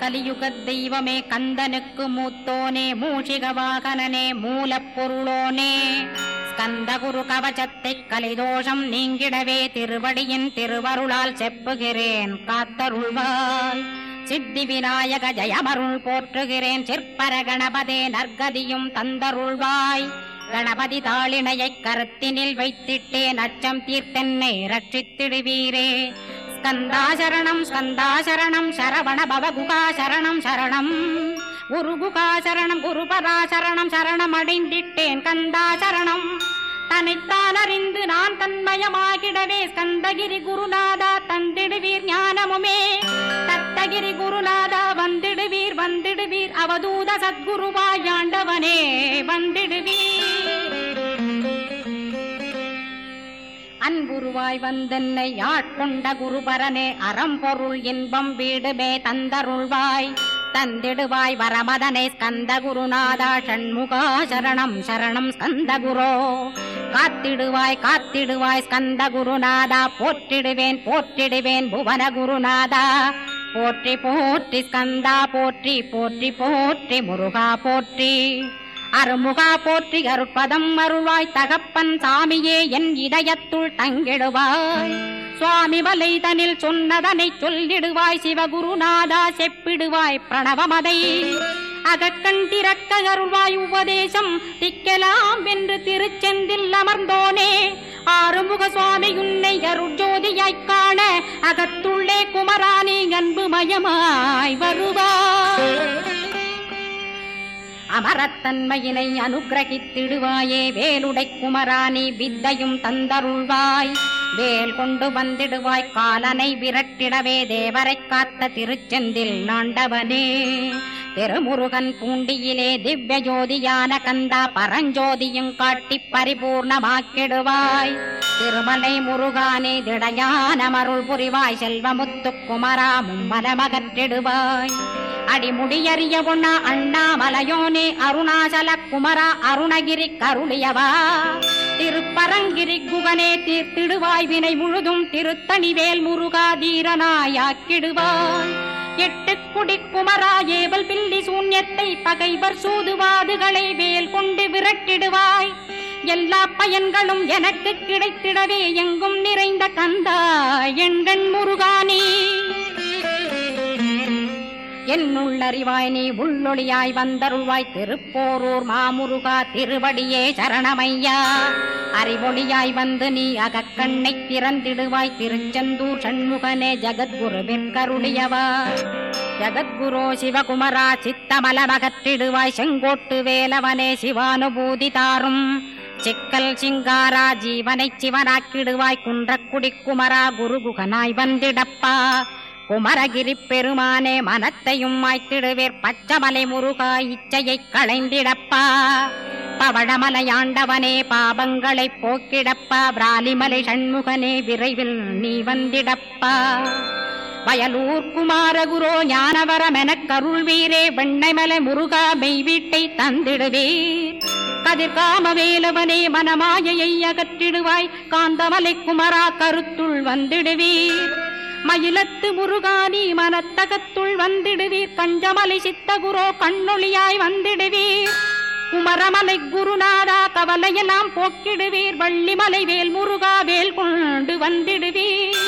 கலியுகத் தெய்வமே கந்தனுக்கு மூத்தோனே மூஷிக வாகனனே மூலப்பொருளோனே ஸ்கந்தகுரு கவசத்தை கலிதோஷம் நீங்கிடவே திருவடியின் திருவருளால் செப்புகிறேன் காத்தருள்வாய். சித்தி விநாயக ஜயமருள் போற்றுகிறேன் சிற்பர கணபதே நற்கதியும் தந்தருள்வாய். கணபதி தாளினையை கருத்தினில் வைத்திட்டேன் அச்சம் தீர்த்தென்னை ரட்சித்திடுவீரே. ஸ்கந்தாசரணம் ஸ்கந்தாசரணம் சரவண பவகுகாசரணம் சரணம் குருகுகாசரணம் குருபராசரணம் சரணம் அடைந்திட்டேன் கந்தாசரணம். தன்னைத்தான் அறிந்து நான் தன்மயமாகிடவே ஸ்கந்தகிரி குருநாதா தந்திடுவீர் ஞானமுமே. தத்தகிரி குருநாதா வந்திடுவீர் வந்திடுவீர் அவதூத சத்குருவாயாண்டவனே வந்திடுவீர். அன்புருவாய் வந்தென்னை ஆட்கொண்ட குருபரனே அறம்பொருள் இன்பம் வீடுமே தந்தருள்வாய். தந்திடுவாய் வரமதனை ஸ்கந்த குருநாதா ஷண்முகா சரணம் சரணம் ஸ்கந்த குரோ. காத்திடுவாய் காத்திடுவாய் ஸ்கந்த குருநாதா போற்றிடுவேன் போற்றிடுவேன் புவன குருநாதா. போற்றி போற்றி ஸ்கந்தா போற்றி போற்றி போற்றி முருகா போற்றி. அருமுகா போற்றி அருட்பதம் அருள்வாய் தகப்பன் சாமியே என் இதயத்துள் தங்கிடுவாய். சுவாமி மலை தனில் சொன்னதனை சொல்லிடுவாய் சிவகுருநாதா செப்பிடுவாய் பிரணவமதை. அகக்கண் திறக்க அருள்வாய் உபதேசம் திக்கலாம் என்று திருச்செந்தில் அமர்ந்தோனே. ஆறுமுக சுவாமி உன்னை அருட்ஜோதியாய்க் காண அகத்துள்ளே குமராணி அன்பு மயமாய் வருவாய். அமரத்தன்மையினை அனுகிரகித்திடுவாயே வேலுடை குமராணி வித்தையும் தந்தருள்வாய். வேல் கொண்டு வந்திடுவாய் காலனை விரட்டிடவே தேவரை காத்த திருச்செந்தில் நாண்டவனே. திருமுருகன் பூண்டியிலே திவ்ய ஜோதியான கந்தா பரஞ்சோதியும் காட்டி பரிபூர்ணமாக்கிடுவாய். திருமலை முருகானே திடையான மருள் புரிவாய் செல்வமுத்து குமரா மும்மலமகற்றிடுவாய். அடிமுடியறிய பொன்னா அண்ணாமலையோனே அருணாசல குமரா அருணகிரி கருளியவா. திருப்பரங்கிரி குகனே தீர்த்திடுவாய் வினை முழுதும் திருத்தணிவேல் முருகா தீரனாயாக்கிடுவாய். எட்டு குடி குமரா ஏவல் பில்லி சூன்யத்தை பகைவர் சூதுவாதுகளை வேல் கொண்டு விரட்டிடுவாய். எல்லா பயன்களும் எனக்கு கிடைத்திடவே எங்கும் நிறைந்த கந்தா எண்கண் முருகானே. என்னுள்ளறிவாய் நீ உள்ளொளியாய் வந்தருள்வாய் திருப்போரூர் மாமுருகா திருவடியே சரணமையா. அறிவொளியாய் வந்து நீ அகக்கண்ணை திறந்திடுவாய் திருச்செந்தூர் சண்முகனே ஜகத்குருவின் கருளியவா. ஜகத்குரோ சிவகுமரா சித்தமலமகற்றிடுவாய் செங்கோட்டு வேலவனே சிவானுபூதி தாரும். சிக்கல் சிங்காரா ஜீவனை சிவனாக்கிடுவாய் குன்றக்குடி குமரா குருகுகனாய் வந்திடப்பா. குமரகிரி பெருமானே மனத்தையும் மாய்த்திடுவேர் பச்சமலை முருகா இச்சையை களைந்திடப்பா. பவழமலையாண்டவனே பாபங்களை போக்கிடப்பா. பிராலிமலை சண்முகனே விரைவில் நீ வந்திடப்பா. வயலூர் குமாரகுரோ ஞானவரமெனக் கருள்வீரே வெண்ணைமலை முருகா மெய் வீட்டை தந்திடுவீர். கதிர்காம வேலவனே மனமாயையை அகற்றிடுவாய் காந்தமலை குமரா கருத்துள் வந்திடுவீர். மயிலத்து முருகானி மனத்தகத்துள் வந்திடுவீர். கஞ்சமலை சித்தகுரோ கண்ணொளியாய் வந்திடுவீர். குமரமலை குருநாதா கவலையெல்லாம் போக்கிடுவீர். வள்ளிமலை வேல் முருகா வேல் கொண்டு வந்திடுவீர்.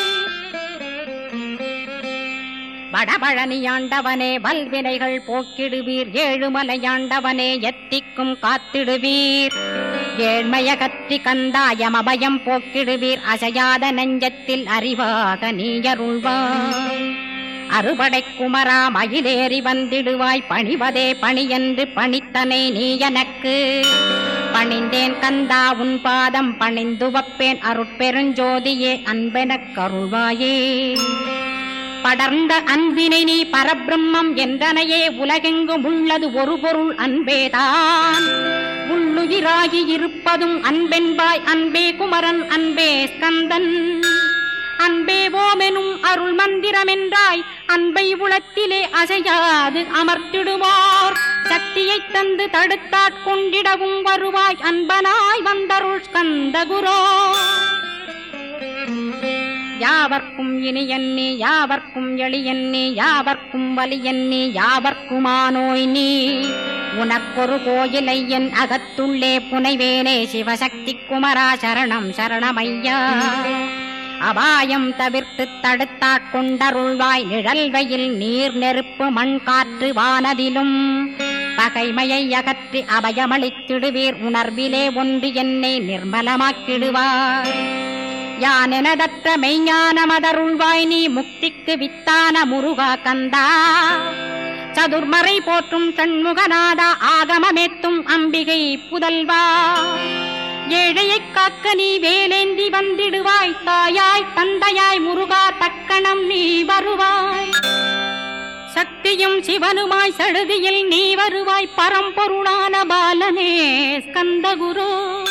வடபழனியாண்டவனே வல்வினைகள் போக்கிடுவீர். ஏழுமலையாண்டவனே எத்திக்கும் காத்திடுவீர். ஏழ்மையகற்றி கந்தாயம் அபயம் போக்கிடுவீர். அசையாத நெஞ்சத்தில் அறிவாக நீயருள்வாய். அறுபடை குமரா மயிலேறி வந்திடுவாய். பணிவதே பணியென்று பணித்தனை நீ எனக்கு. பணிந்தேன் கந்தா உன் பாதம் பணிந்து வப்பேன் அருட்பெருஞ்சோதியே அன்பெனக் கருள்வாயே. படர்ந்த அன்பினை நீ பரபிரம்மம் என்றனையே உலகெங்கும் உள்ளது ஒரு பொருள் அன்பேதான். உள்ளுயிராகி இருப்பதும் அன்பென்பாய் அன்பே குமரன் அன்பே ஸ்கந்தன். அன்பே ஓமெனும் அருள் மந்திரமென்றாய் அன்பை உளத்திலே அசையாது அமர்த்திடுவார். சக்தியை தந்து தடுத்தாட்கொண்டிடவும் வருவாய் அன்பனாய் வந்தருள் ஸ்கந்த குரோ. யா யாவர்க்கும் இனியன்னி யாவர்க்கும் எளியன்னி யாவர்க்கும் வலியன்னி யாவர்க்குமானோய் நீ உனக்கொரு கோயிலை என் அகத்துள்ளே புனைவேனே சிவசக்தி குமரா சரணம் சரணமையா அபாயம் தவிர்த்து தடுத்தாட்கொண்டருள்வாய் நிழல்வையில் நீர் நெருப்பு மண் காற்று வானதிலும் பகைமையை அகற்றி அபயமளித்திடுவீர் உணர்விலே ஒன்று என்னை நிர்மலமாக்கிடுவார் யானெனதற்ற மெய்ஞானமதருள்வாய் நீ முக்திக்கு வித்தான முருகா கந்தா சதுர்மறை போற்றும் சண்முகநாதா ஆகமமேத்தும் அம்பிகை புதல்வா ஏழையை காக்க நீ வேலேந்தி வந்திடுவாய் தாயாய் தந்தையாய் முருகா தக்கணம் நீ வருவாய் சக்தியும் சிவனுமாய் சடுதியில் நீ வருவாய் பரம்பொருளான பாலனே ஸ்கந்தகுரு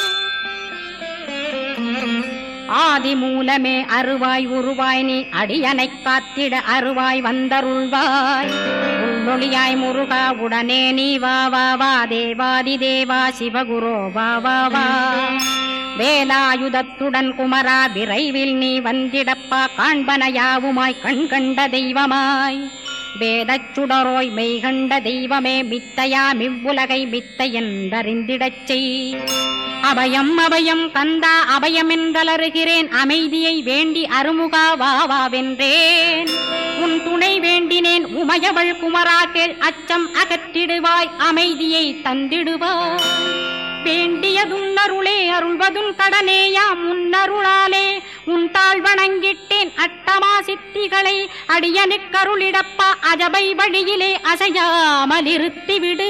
ஆதி மூலமே அருவாய் உருவாய் நீ அடியனை காத்திட அருவாய் வந்தருள்வாய் உள்ளொளியாய் முருகா உடனே நீ வா வா வா தேவாதி தேவா சிவகுரோ வா வா வா வேலாயுதத்துடன் குமரா விரைவில் நீ வந்திடப்பா காண்பன யாவுமாய் கண் கண்ட தெய்வமாய் வேதச் சுடரோய் மெய்கண்ட தெய்வமே மித்தையா மிவ்வுலகை மித்தை என்றறிந்திடச் செய் அபயம் அபயம் கந்தா அபயம் என்றலறுகிறேன் அமைதியை வேண்டி அருமுகா வாவென்றேன் உன் துணை வேண்டினேன் உமையவள் குமரா கேள் அச்சம் அகற்றிடுவாய் அமைதியை தந்திடுவாய் வேண்டியதும் அருளே அருள்வதும் கடனேயா முன்னருளாலே உன் தாழ் வணங்கிட்டேன் அட்டமா சித்திகளை அடியனுக்கருளிடப்பா அஜபை வழியிலே அசையாமல் இருத்திவிடு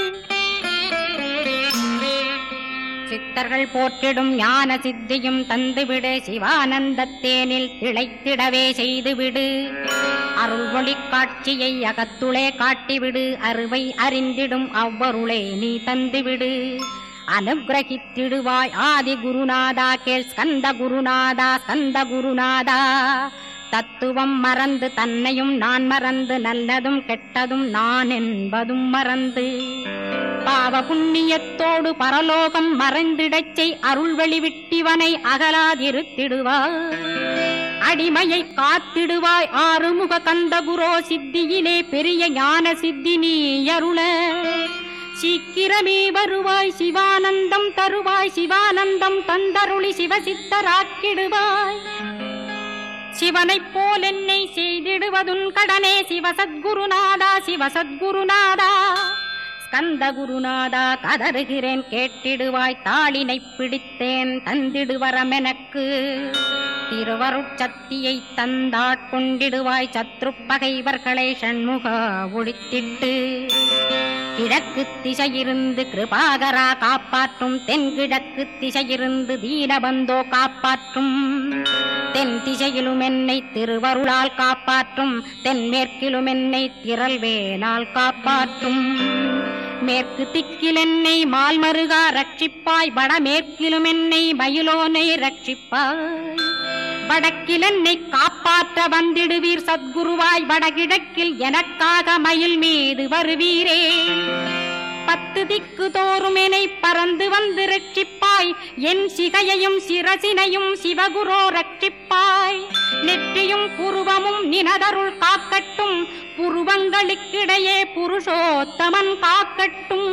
சித்தர்கள் போற்றிடும் ஞான சித்தியும் தந்துவிடு சிவானந்தத்தேனில் திளைத்திடவே செய்துவிடு அருள் ஒளி காட்சியை அகத்துளே காட்டிவிடு அருவை அறிந்திடும் அவ்வருளே நீ தந்துவிடு அனுகிரகித்திடுவாய் ஆதி குருநாதா கேள் ஸ்கந்த குருநாதா ஸ்கந்த குருநாதா தத்துவம் மறந்து தன்னையும் நான் மறந்து நல்லதும் கெட்டதும் நான் என்பதும் மறந்து பாவ புண்ணியத்தோடு பரலோகம் மறைந்திடச்சை அருள் வெளிவிட்டிவனை அகலாதிருத்திடுவாய் அடிமையை காத்திடுவாய் ஆறுமுக கந்தகுரோ சித்தியிலே பெரிய ஞான சித்தி நீ அருள சீக்கிரமே வருவாய் சிவானந்தம் தருவாய் சிவானந்தம் தந்தருளி சிவசித்தராக்கிடுவாய் சிவனைப் போல் என்னை செய்திடுவதுன் கடனே சிவசத்குருநாதா சிவசத்குருநாதா ஸ்கந்த குருநாதா கதறுகிறேன் கேட்டிடுவாய் தாளினை பிடித்தேன் தந்திடுவரமெனக்கு திருவருட்சக்தியை தந்தாட்கொண்டிடுவாய் சத்ரு பகைவர்களை ஷண்முகா ஒழித்திட்டு கிழக்கு திசையிருந்து கிருபாகரா காப்பாற்றும் தென்கிழக்கு திசையிருந்து தீனபந்தோ காப்பாற்றும் தென் திசையிலும் என்னை திருவருளால் காப்பாற்றும் தென்மேற்கிலும் என்னை திரள்வேலால் காப்பாற்றும் மேற்கு திக்கில் என்னை மால்மருகா ரட்சிப்பாய் வடமேற்கிலும் என்னை மயிலோனை ரட்சிப்பாய் வடக்கில் என்னை காப்பாற்ற வந்திடுவீர் சத்குருவாய் வடகிழக்கில் எனக்காக மயில் மீது வருவீரே 10 திக்கு தோறும் என்னை பறந்து வந்து ரட்சிப்பாய் என் சிகையையும் சிரசினையும் சிவகுரோ ரட்சிப்பாய் நெற்றியும் புருவமும் நினதருள் காக்கட்டும் புருவங்களுக்கிடையே புருஷோத்தமன் காக்கட்டும்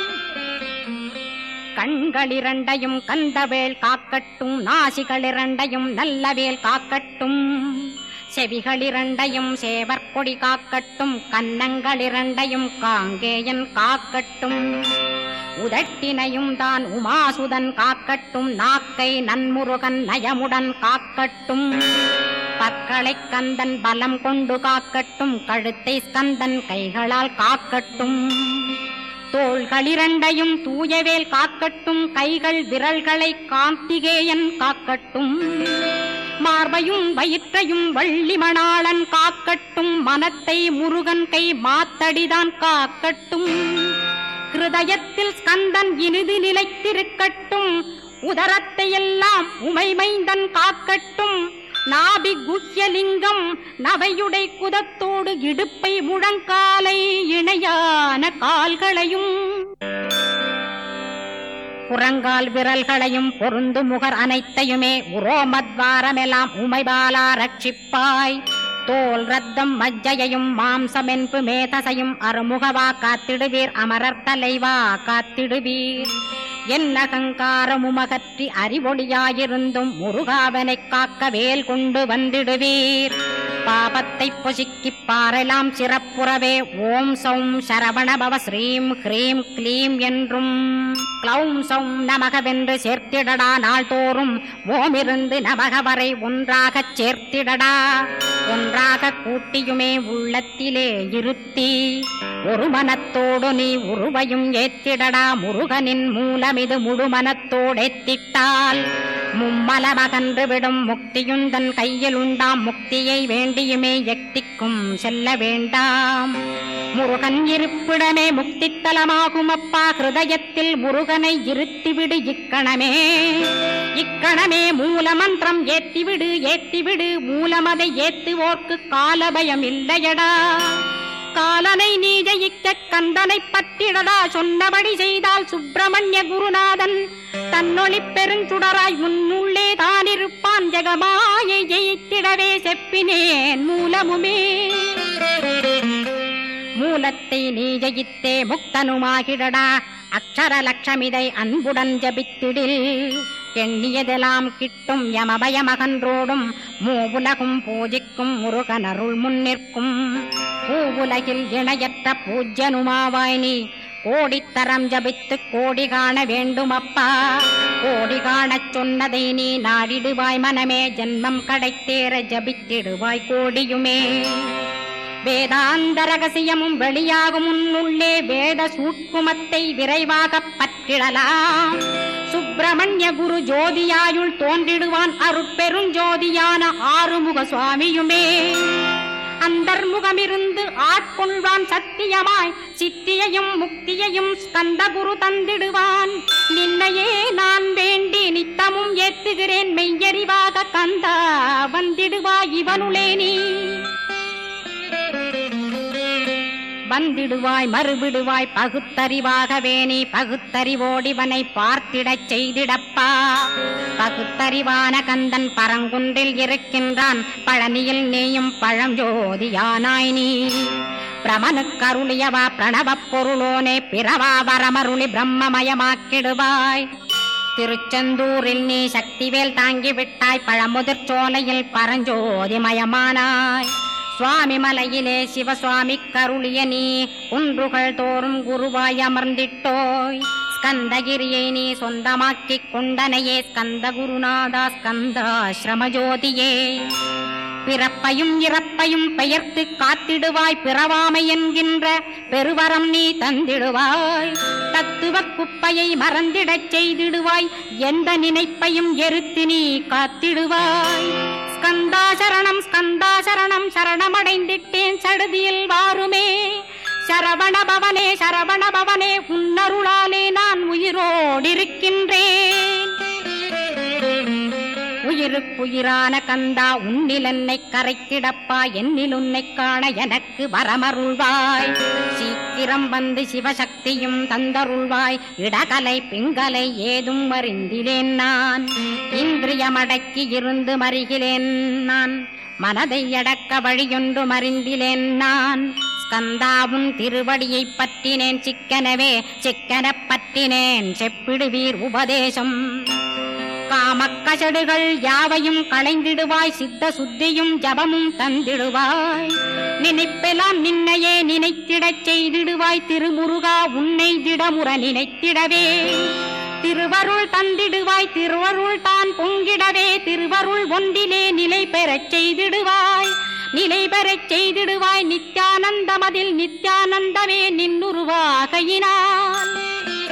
கண்களிரண்டையும் கந்தவேல் காக்கட்டும் நாசிகளிரண்டையும் நல்லவேல் காக்கட்டும் செவிகளிரண்டையும் சேவற்கொடி காக்கட்டும் கன்னங்களிரண்டையும் காங்கேயன் காக்கட்டும் உதட்டினையும் தான் உமாசுதன் காக்கட்டும் நாக்கை நன்முருகன் நயமுடன் காக்கட்டும் பற்களை கந்தன் பலம் கொண்டு காக்கட்டும் கழுத்தை ஸ்கந்தன் கைகளால் காக்கட்டும் தோள்களிரண்டையும் தூயவேல் காக்கட்டும் கைகள் விரல்களை கார்த்திகேயன் காக்கட்டும் மார்பையும் வயிற்றையும் வள்ளி மணாளன் காக்கட்டும் மனத்தை முருகன் கை மாத்தடிதான் காக்கட்டும் ஹிருதயத்தில் ஸ்கந்தன் இனிது நிலைத்திருக்கட்டும் உதரத்தை எல்லாம் உமைமைந்தன் காக்கட்டும் நாபி குஹ்யலிங்கம் நவையுடை குதத்தோடு இடுப்பை முழங்காலை இணையான கால்களையும் புறங்கால் விரல்களையும் பொருந்து முகர் அனைத்தையுமே உரோமத்வாரமெல்லாம் உமைபாலா ரட்சிப்பாய். தோல் ரத்தம் மஜ்ஜையையும் மாம்சமென்பு மேதசையும் அருமுகவா காத்திடுவீர். அமரர் தலைவா காத்திடுவீர். என் அகங்காரமுமகற்றி அறிவொளியாயிருந்தும் முருகாவனைக் காக்க வேல் கொண்டு வந்திடுவீர். பாபத்தை பொசுக்கி பாரெல்லாம் சிறப்புறவே ஓம் சௌம் சரவணபவ ஸ்ரீம் ஹ்ரீம் க்ளீம் என்றும் க்ளௌம் சௌம் நமகவென்று சேர்த்திடடா. நாள்தோறும் ஓமிருந்து நமக வரை ஒன்றாகச் சேர்த்திடடா. ஒன்றாக கூட்டியுமே உள்ளத்திலே இருத்தி ஒரு மனத்தோடு நீ உருவையும் ஏத்திடடா. முருகனின் மூலமிது முழு மனத்தோடேத்திட்டால் மும்மலமகன்று விடும். முக்தியுந்தன் கையில் உண்டாம். முக்தியை வேண்டியுமே எக்திக்கும் செல்ல வேண்டாம். முருகன் இருப்பிடமே முக்தித்தலமாகும் அப்பா. ஹிருதயத்தில் முருகனை இருத்திவிடு இக்கணமே. இக்கணமே மூலமந்திரம் ஏத்திவிடு ஏத்திவிடு. மூலமதை ஏத்துவோர்க்கு காலபயம் இல்லையடா. காலனை நீ ஜெயிக்க கந்தனை பற்றிடடா. சொன்னபடி செய்தால் சுப்பிரமணிய குருநாதன் தன்னொளி பெருஞ்சுடராய் முன்னுள்ளே தானிருப்பான். ஜெகமாயை ஜெயித்திடவே செப்பினேன் மூலமுமே. மூலத்தை நீ ஜெயித்தே முக்தனுமாகிடடா. அக்ஷர லட்சமிதை அன்புடன் ஜபித்திடில் எண்ணியதெல்லாம் கிட்டும். யமபயமகன்றோடும் மூவுலகும் பூஜிக்கும் முருகனருள் முன்னிற்கும். பூவுலகில் இணையற்ற பூஜ்யனுமாவாய் நீ. கோடித்தரம் ஜபித்து கோடி காண வேண்டுமப்பா. கோடி காணச் சொன்னதை நீ நாடிடுவாய் மனமே. ஜென்மம் கடைத்தேற ஜபித்திடுவாய் கோடியுமே. வேதாந்த ரகசியமும் வெளியாகும் உன்னுள்ளே. வேத சூட்குமத்தை விரைவாகப் பற்றிடலாம். சுப்பிரமணிய குரு ஜோதியாயுள் தோன்றிடுவான். அருட்பெருஞ்சோதியான ஆறுமுக சுவாமியுமே. அந்தர்முகமிருந்து ஆட்கொள்வான் சத்தியமாய். சித்தியையும் முக்தியையும் ஸ்கந்த குரு தந்திடுவான். நின்னையே நான் வேண்டி நித்தமும் ஏத்துகிறேன் மெய்யறிவாக. கந்தா வந்திடுவாய் இவனுளே நீ. வந்திடுவாய் மறுவிடுவாய் பகுத்தறிவாகவே நீ. பகுத்தறிவோடிவனை பார்த்திடச் செய்திடப்பா. பகுத்தறிவான கந்தன் பரங்குன்றில் இருக்கின்றான். பழனியில் நீயும் பழஞ்சோதியானாய் நீ. பிரமனுக்கருளியவா பிரணவப் பொருளோனே. பிறவா வரமருளி பிரம்மமயமாக்கிடுவாய். திருச்செந்தூரில் நீ சக்திவேல் தாங்கிவிட்டாய். பழமுதிர் சோலையில் பரஞ்சோதிமயமானாய். சுவாமி மலையிலே சிவசுவாமி கருளிய நீ. குன்றுகள் தோறும் குருவாய் அமர்ந்திட்டோய். ஸ்கந்தகிரியை நீ சொந்தமாக்கிக் கொண்டனையே. ஸ்கந்த குருநாதா ஸ்கந்தாஸ்ரமஜோதியே. பிறப்பையும் இறப்பையும் பெயர்த்து காத்திடுவாய். பிறவாமை என்கின்ற பெருவரம் நீ தந்திடுவாய். தத்துவ குப்பையை மறந்திடச் செய்திடுவாய். எந்த நினைப்பையும் எரித்து நீ காத்திடுவாய். ஸ்கந்தா சரணம் ஸ்கந்தா சரணம். சரணமடைந்திட்டேன் சடுதியில் வாருமே. சரவண பவனே சரவண பவனே. உன்னருளாலே நான் உயிரோடிருக்கின்றேன். உயிருக்குயிரான கந்தா உன்னில் என்னை கரைத்திடப்பா. என்னில் உன்னை காண எனக்கு வரமருள்வாய். சீக்கிரம் வந்து சிவசக்தியும் தந்தருள்வாய். இடகலை பிங்கலை ஏதும் அறிந்திலேன் நான். இந்திரியமடக்கி இருந்து மறிகிலேன் நான். மனதை அடக்க வழியொன்று மறிந்திலேன் நான். ஸ்கந்தாவும் திருவடியை பற்றினேன் சிக்கனவே. சிக்கனப் பற்றினேன் செப்பிடுவீர் உபதேசம். காமக்கசடுகள் யாவையும் களைந்திடுவாய். சித்த சுத்தியும் ஜபமும் தந்திடுவாய். நினைப்பெல்லாம் நின்னையே நினைத்திடச் செய்திடுவாய். திருமுருகா உன்னை திடமுற நினைத்திடவே திருவருள் தந்திடுவாய். திருவருள் தான் பொங்கிடவே திருவருள் ஒன்றிலே நிலை பெறச் செய்திடுவாய். நிலை பெறச் செய்திடுவாய். நித்யானந்தமதில் நித்யானந்தமே நின்னுருவாகையினால்.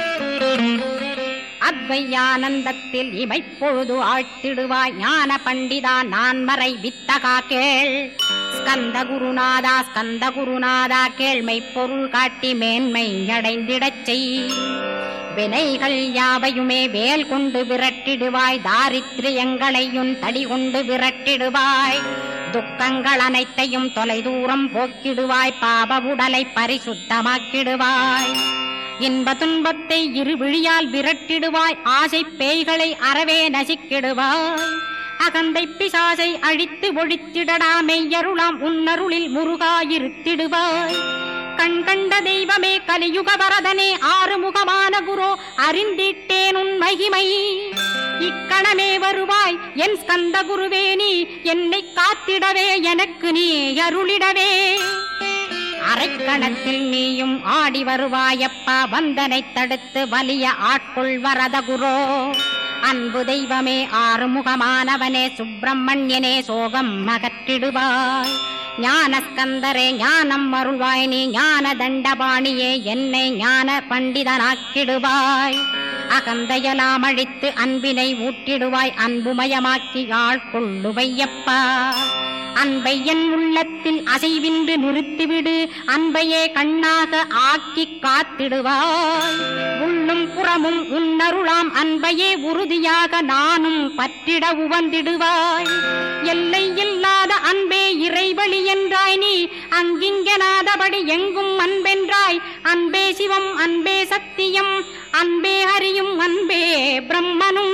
அத்வையானந்தத்தில் இமைப்பொழுது ஆழ்த்திடுவாய். ஞான பண்டிதா நான் மறை வித்தகா கேள். ஸ்கந்த குருநாதா கேள்மை பொருள் காட்டி மேன்மை அடைந்திடச் செய். வினைகள் யாவையுமே வேல் கொண்டு விரட்டிடுவாய். தாரித்ரியங்களையும் தடி கொண்டு விரட்டிடுவாய். துக்கங்கள் அனைத்தையும் தொலை தூரம் போக்கிடுவாய். பாப உடலை பரிசுத்தமாக்கிடுவாய். இன்ப துன்பத்தை இருவிழியால் விரட்டிடுவாய். ஆசை பேய்களை அறவே நசிக்கிடுவாய். அகந்தை பிசாசை அழித்து ஒழித்திடடா. மெய்யருளாம் உன்னருளில் முருகாயிருத்திடுவாய். கண் கண்ட தெய்வமே கலியுக வரதனே ஆறுமுகமான குரோ அறிந்திட்டேன் உன் மகிமை. இக்கணமே வருவாய் என் ஸ்கந்த குருவே. நீ என்னை காத்திடவே எனக்கு நீ அருளிடவே. அரைக்கணத்தில் நீயும் ஆடி வருவாயப்பா. வந்தனை தடுத்து வலிய ஆட்கொள் வரத குரோ. அன்பு தெய்வமே ஆறுமுகமானவனே சுப்பிரமணியனே சோகம் அகற்றிடுவாய். ஞானஸ்கந்தரே ஞானம் அருள்வாய். நீ ஞான தண்டபாணியே என்னை ஞான பண்டிதனாக்கிடுவாய். அகந்தையலாம் அழித்து அன்பினை ஊட்டிடுவாய். அன்புமயமாக்கி ஆட்கொள்ளுவையப்பா. அன்பை என் உள்ளத்தில் அசைவின்று நிறுத்திவிடு. அன்பையே கண்ணாக ஆக்கி காத்திடுவாய். உள்ளும் புறமும் உன்னருளாம் அன்பையே உறுதியாக நானும் பற்றிட உவந்திடுவாய். எல்லை இல்லாத அன்பே இறைவழி என்றாய். நீ அங்கிங்கனாதபடி எங்கும் அன்பென்றாய். அன்பே சிவம் அன்பே சத்தியம் அன்பே ஹரியும் அன்பே பிரம்மனும்.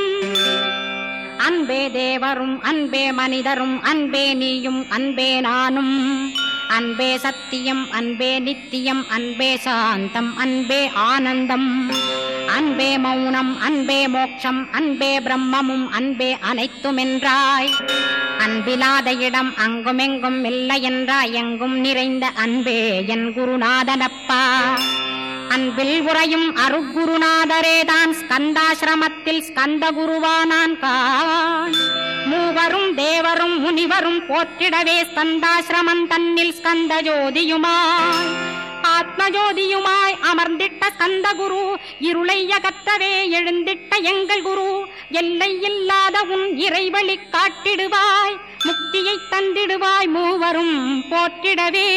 அன்பே தேவரும் அன்பே மனிதரும் அன்பே நீயும் அன்பே நானும். அன்பே சத்தியம் அன்பே நித்தியம் அன்பே சாந்தம் அன்பே ஆனந்தம். அன்பே மௌனம் அன்பே மோட்சம் அன்பே பிரம்மமும் அன்பே அனைத்துமென்றாய். அன்பிலாத இடம் அங்குமெங்கும் இல்லை என்றாய். எங்கும் நிறைந்த அன்பே என் குருநாதனப்பா. அன்பில் உறையும் அருகுருநாதரேதான் ஸ்கந்தாசிரமத்தில் ஸ்கந்த குருவானான் கான். மூவரும் தேவரும் முனிவரும் போற்றிடவே ஸ்கந்தாசிரமம் தன்னில் ஸ்கந்த ஜோதியுமாய் ஆத்மஜோதியுமாய் அமர்ந்திட்ட ஸ்கந்த குரு. இருளை அகற்றவே எழுந்திட்ட எங்கள் குரு. எல்லை இல்லாத உன் இறைவழி காட்டிடுவாய். முக்தியை தந்திடுவாய் மூவரும் போற்றிடவே.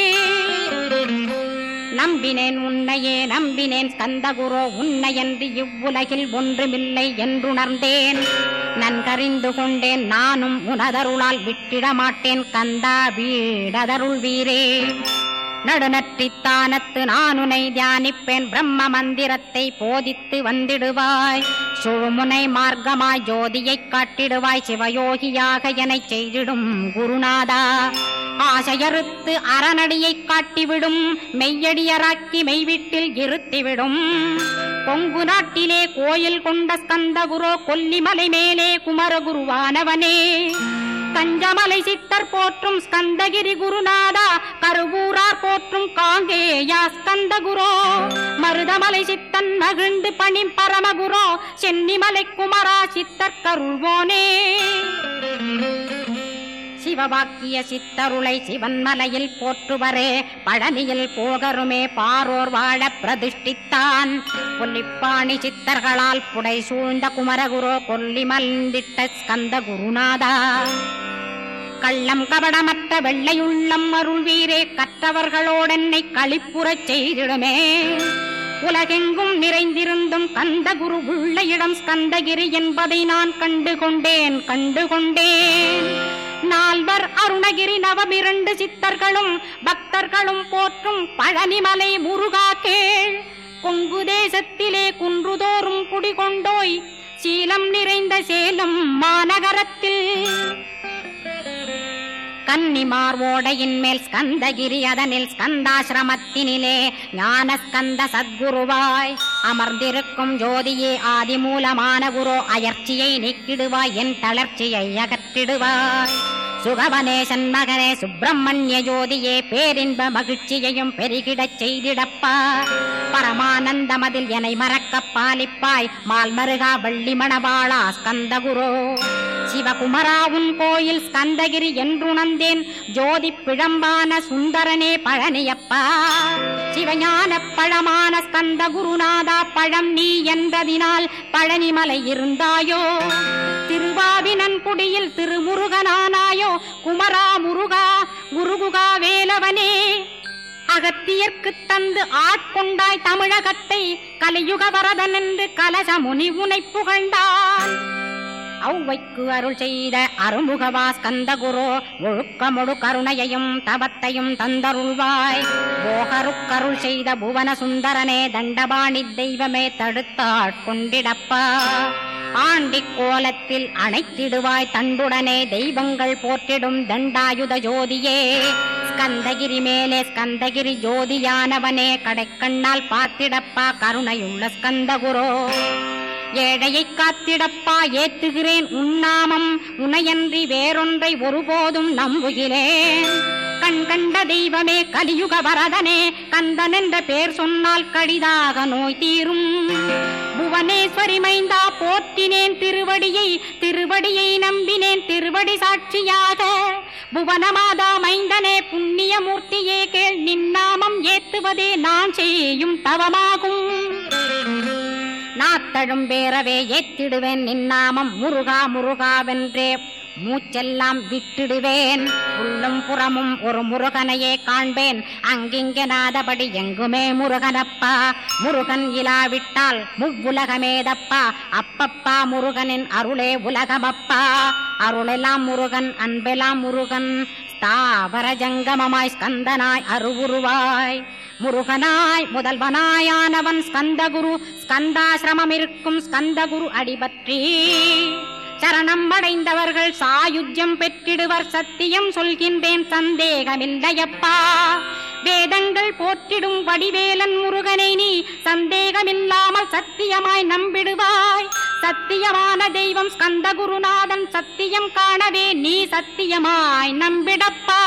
நம்பினேன் உன்னையே நம்பினேன் ஸ்கந்தகுரோ. உன்னையன்று இவ்வுலகில் ஒன்றுமில்லை என்றுணர்ந்தேன். நன்கறிந்து கொண்டேன் நானும் உனதருளால் விட்டிட மாட்டேன். கந்தா வீடதருள் வீரே. நடுநற்றித்தானத்து நான் உனை தியானிப்பேன். பிரம்ம மந்திரத்தை போதித்து வந்திடுவாய். சுழுமுனை மார்க்கமாய் ஜோதியைக் காட்டிடுவாய். சிவயோகியாக எனச் செய்திடும் குருநாதா. ஆசையறுத்து அறநடியை காட்டிவிடும். மெய்யடியராக்கி மெய்வீட்டில் இருத்திவிடும். கொங்கு நாட்டிலே கோயில் கொண்ட ஸ்கந்தகுரோ. கொல்லிமலை மேலே குமரகுருவானவனே. கஞ்சமலை சித்தர் போற்றும் ஸ்கந்தகிரி குருநாதா. கருவூரார் போற்றும் காங்கேயா ஸ்கந்தகுரோ. மருதமலை சித்தன் மகிழ்ந்து பணி பரமகுரோ. சென்னிமலை குமரா சித்தர் கருள்வோனே. சிவவாக்கிய சித்தருளை சிவன்மலையில் போற்றுவரே. பழனியில் போகருமே பாரோர் வாழ பிரதிஷ்டித்தான். கொல்லிப்பாணி சித்தர்களால் புடை சூழ்ந்த குமரகுரோ. கொல்லி மல்ந்திட்ட ஸ்கந்த குருநாதா. கள்ளம் கபடமற்ற வெள்ளையுள்ளம் அருள் வீரே. கற்றவர்களோடென்னை களிப்புறச் செய்திடுமே. உலகெங்கும் நிறைந்திருந்தும் கந்த குரு உள்ள இடம் ஸ்கந்தகிரி என்பதை நான் கண்டுகொண்டேன். நால்வர் அருணகிரி நவமிரண்டு சித்தர்களும் பக்தர்களும் போற்றும் பழனிமலை முருகா கேள். கொங்கு தேசத்திலே குன்றுதோறும் குடிகொண்டோய். சீலம் நிறைந்த சேலம் மாநகரத்தில் கன்னிமார் ஓடையின் மேல் ஸ்கந்தகிரி. அதனில் ஸ்கந்தாசிரமத்தினிலே ஞான ஸ்கந்த சத்குருவாய் அமர்ந்திருக்கும் ஜோதியே. ஆதிமூலமான குரு. அயற்சியை நீக்கிடுவாய். என் தளர்ச்சியை அகற்றிடுவாய். சுகவனேசன் மகனே சுப்பிரமணிய ஜோதியே. பேரின்ப மகிழ்ச்சியையும் பெருகிடச் செய்திடப்பா. பரமானந்தமதில் என்னை மறக்க பாலிப்பாய். மால்மருகா வள்ளி மணவாளா ஸ்கந்தகுரோ. சிவகுமரா உன் கோயில் ஸ்கந்தகிரி என்றுணர்ந்தேன். ஜோதி பிழம்பான சுந்தரனே பழனியப்பா. சிவஞான பழமான ஸ்கந்த குருநாதா. பழம் நீ என்றதினால் பழனிமலை இருந்தாயோ. திருவாவினன் குடியில் திருமுருகனானாயோ. குமரா முருகா குருகுகா வேலவனே. அகத்தியர்க்கு தந்து ஆட்கொண்டாய் தமிழகத்தை. கலியுக வரதன் என்று கலசமுனி உனை புகழ்ந்தான். ஔவைக்கு அருள் செய்த அருமுகவா ஸ்கந்தகுரு ஒழுக்கமொடு கருணையையும் தவத்தையும் தந்தருள்வாய். போகருக்கருள் செய்த புவன சுந்தரனே தண்டபாணி தெய்வமே தடுத்தாட்கொண்டிடப்பா. ஆண்டி கோலத்தில் அணைத்திடுவாய் தண்டுடனே தெய்வங்கள் போற்றிடும் தண்டாயுத ஜோதியே. ஸ்கந்தகிரி மேலே ஸ்கந்தகிரி ஜோதியானவனே கடைக்கண்ணால் பார்த்திடப்பா கருணையுள்ள ஸ்கந்தகுரோ. ஏழையை காத்திடப்பா ஏத்துகிறேன் உன்னாமம் உனையன்றி வேறொன்றை ஒருபோதும் நம்புகிறேன். கண் கண்ட தெய்வமே கலியுக வரதனே கந்தன் என்ற பேர் சொன்னால் கடிதாக நோய் தீரும். புவனேஸ்வரி மைந்தா போற்றினேன் திருவடியை நம்பினேன் திருவடி சாட்சியாக. புவனமாதா மைந்தனே புண்ணியமூர்த்தியே கேள் நின்னாமம் ஏத்துவதே நான் செய்யும் தவமாகும். நாத்தழும் பேரவே ஏத்திடுவேன் நின்னாமம் முருகா முருகாவென்றே மூச்செல்லாம் விட்டிடுவேன். உள்ளும் புறமும் ஒரு முருகனையே காண்பேன் அங்கிங்கனாதபடி எங்குமே முருகனப்பா. முருகன் இலாவிட்டால் முவ்வுலகமேதப்பா. அப்பப்பா முருகனின் அருளே உலகமப்பா. அருளெல்லாம் முருகன் அன்பெல்லாம் முருகன் ஸ்தாவர ஜங்கமமாய் ஸ்கந்தனாய் அருவுருவாய். முருகனாய் முதல்வனாயானவன் ஸ்கந்தகுரு. ஸ்கந்தாசிரமம் இருக்கும் ஸ்கந்தகுரு அடிபற்றி சரணம் அடைந்தவர்கள் சாயுஜ்யம் பெற்றிடுவர். சத்தியம் சொல்கின்றேன் சந்தேகமில்லையப்பா. வேதங்கள் போற்றிடும் வடிவேலன் முருகனை நீ சந்தேகமில்லாமல் சத்தியமாய் நம்பிடுவாய். சத்தியமான தெய்வம் ஸ்கந்தகுருநாதன் சத்தியம் காணவே நீ சத்தியமாய் நம்பிடப்பா.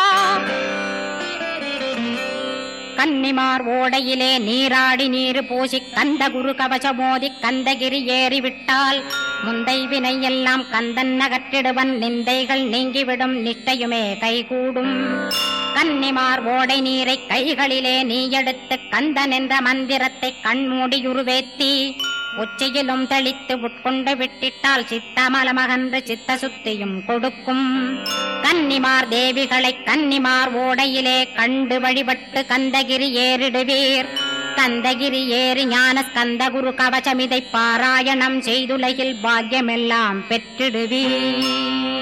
கன்னிமார் ஓடையிலே நீராடி நீர் பூசி கந்தகுரு கவசமோதி கந்தகிரி ஏறிவிட்டால் முந்தை வினை எல்லாம் கந்தன் நகற்றிடுவன். நிந்தைகள் நீங்கிவிடும் நிஷ்டையுமே கைகூடும். கன்னிமார் ஓடை நீரை கைகளிலே நீ எடுத்து கந்தன் என்ற மந்திரத்தை கண்மூடியுருவேத்தி உச்சியிலும் தெளித்து உட்கொண்டு விட்டிட்டால் சித்தமலமகன்று சித்த சுத்தியும் கொடுக்கும். கன்னிமார் தேவிகளை கன்னிமார் ஓடையிலே கண்டு வழிபட்டு கந்தகிரி ஏறிடுவீர். கந்தகிரி ஏறி ஞான ஸ்கந்தகுரு கவசமிதை பாராயணம் செய்துலகில் பாக்கியமெல்லாம் பெற்றிடுவீர்.